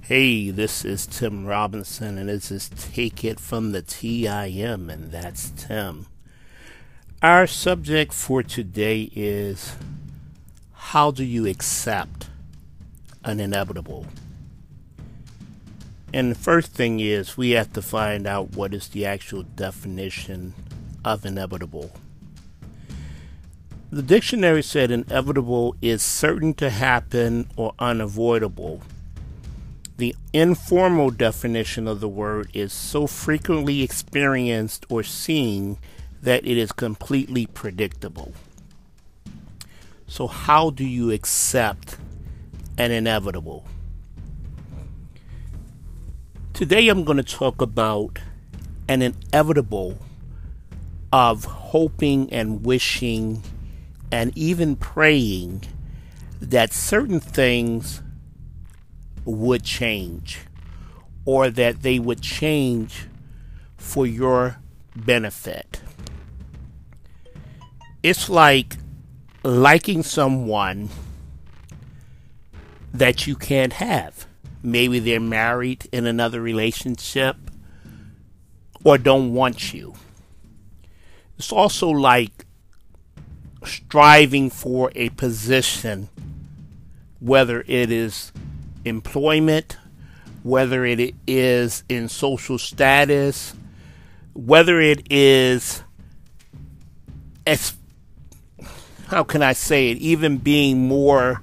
Hey, this is Tim Robinson, and this is Take It from the TIM, and that's Tim. Our subject for today is how do you accept an inevitable? And the first thing is we have to find out what is the actual definition of inevitable. The dictionary said inevitable is certain to happen or unavoidable. The informal definition of the word is so frequently experienced or seen that it is completely predictable. So how do you accept an inevitable? Today I'm going to talk about an inevitable of hoping and wishing and even praying that certain things would change, or that they would change for your benefit. It's like liking someone that you can't have. Maybe they're married in another relationship or don't want you. It's also like striving for a position, whether it is employment, whether it is in social status, whether it is, how can I say it, even being more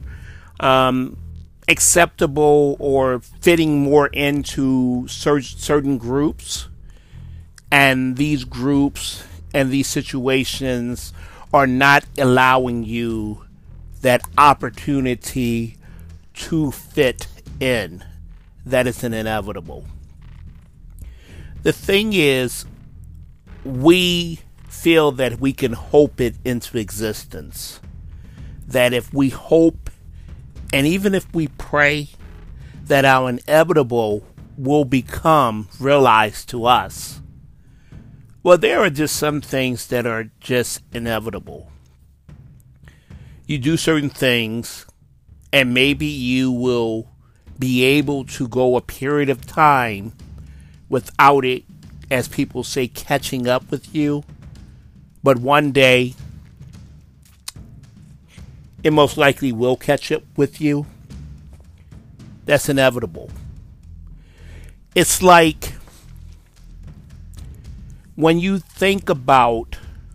acceptable or fitting more into certain groups. And these groups and these situations are not allowing you that opportunity to fit in. That is an inevitable. The thing is, we feel that we can hope it into existence. That if we hope, and even if we pray, that our inevitable will become realized to us. Well, there are just some things that are just inevitable. You do certain things, and maybe you will be able to go a period of time without it, as people say, catching up with you. But one day, it most likely will catch up with you. That's inevitable. It's like when you think about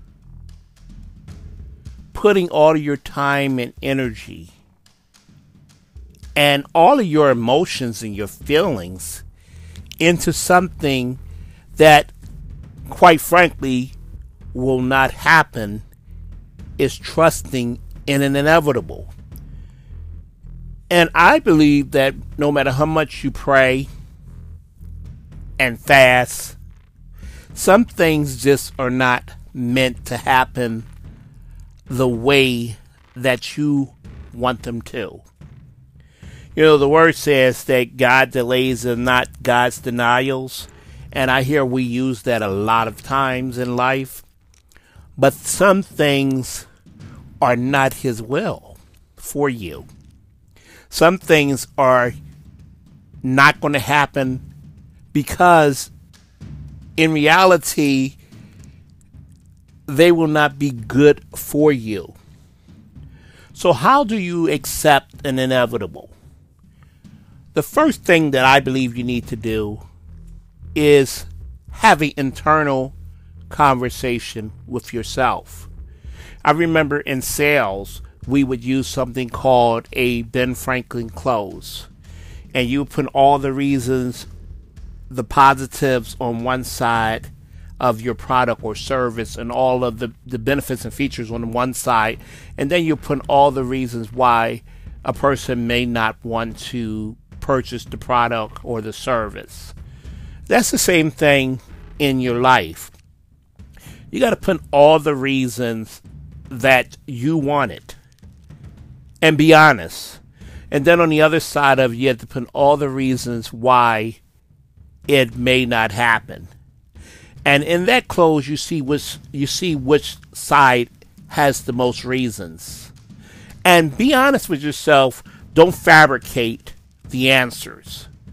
putting all of your time and energy and all of your emotions and your feelings into something that, quite frankly, will not happen, is trusting in an inevitable. And I believe that no matter how much you pray and fast, some things just are not meant to happen the way that you want them to. You know, the word says that God delays are not God's denials. And I hear we use that a lot of times in life. But some things are not His will for you. Some things are not going to happen because in reality, they will not be good for you. So how do you accept an inevitable? The first thing that I believe you need to do is have an internal conversation with yourself. I remember in sales, we would use something called a Ben Franklin close. And you put all the reasons, the positives on one side of your product or service, and all of the benefits and features on one side, and then you put all the reasons why a person may not want to purchase the product or the service. That's the same thing in your life. You got to put all the reasons that you want it and be honest. And then on the other side of it, you have to put all the reasons why it may not happen. And in that close, you see which side has the most reasons. And be honest with yourself. Don't fabricate the answers.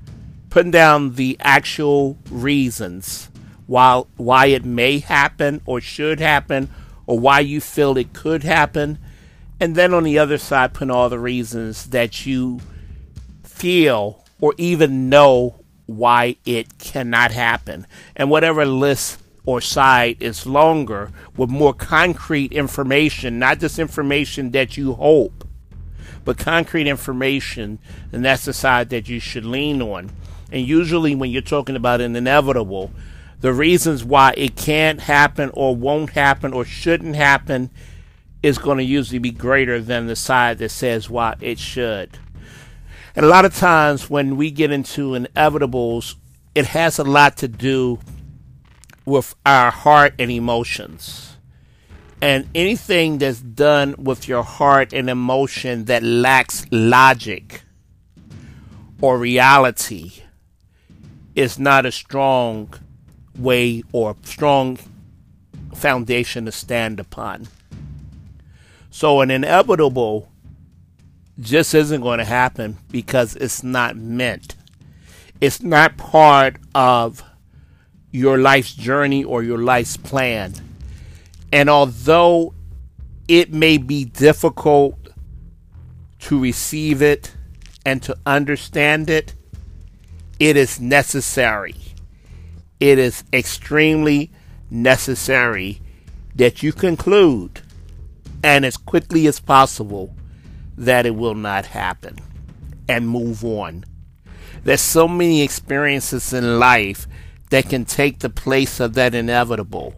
putting down the actual reasons why it may happen or should happen, or why you feel it could happen. And then on the other side, putting all the reasons that you feel or even know why it cannot happen. And whatever list or side is longer with more concrete information, not just information that you hope, but concrete information, and that's the side that you should lean on. And usually when you're talking about an inevitable, the reasons why it can't happen or won't happen or shouldn't happen is going to usually be greater than the side that says why it should. And a lot of times when we get into inevitables, it has a lot to do with our heart and emotions. And anything that's done with your heart and emotion that lacks logic or reality is not a strong way or strong foundation to stand upon. So an inevitable just isn't going to happen because it's not meant. It's not part of your life's journey or your life's plan. And although it may be difficult to receive it and to understand it, it is necessary. It is extremely necessary that you conclude, and as quickly as possible, that it will not happen and move on. There's so many experiences in life that can take the place of that inevitable.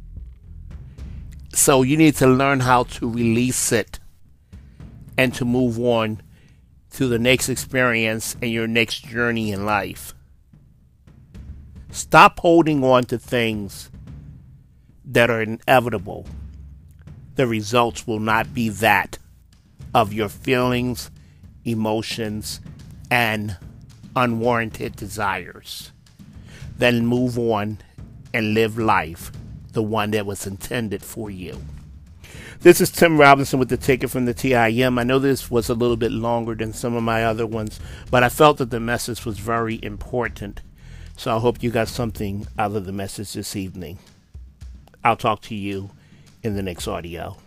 So you need to learn how to release it and to move on to the next experience and your next journey in life. Stop holding on to things that are inevitable. The results will not be that of your feelings, emotions, and unwarranted desires. Then move on and live life, the one that was intended for you. This is Tim Robinson with the Ticket from the TIM. I know this was a little bit longer than some of my other ones, but I felt that the message was very important. So I hope you got something out of the message this evening. I'll talk to you in the next audio.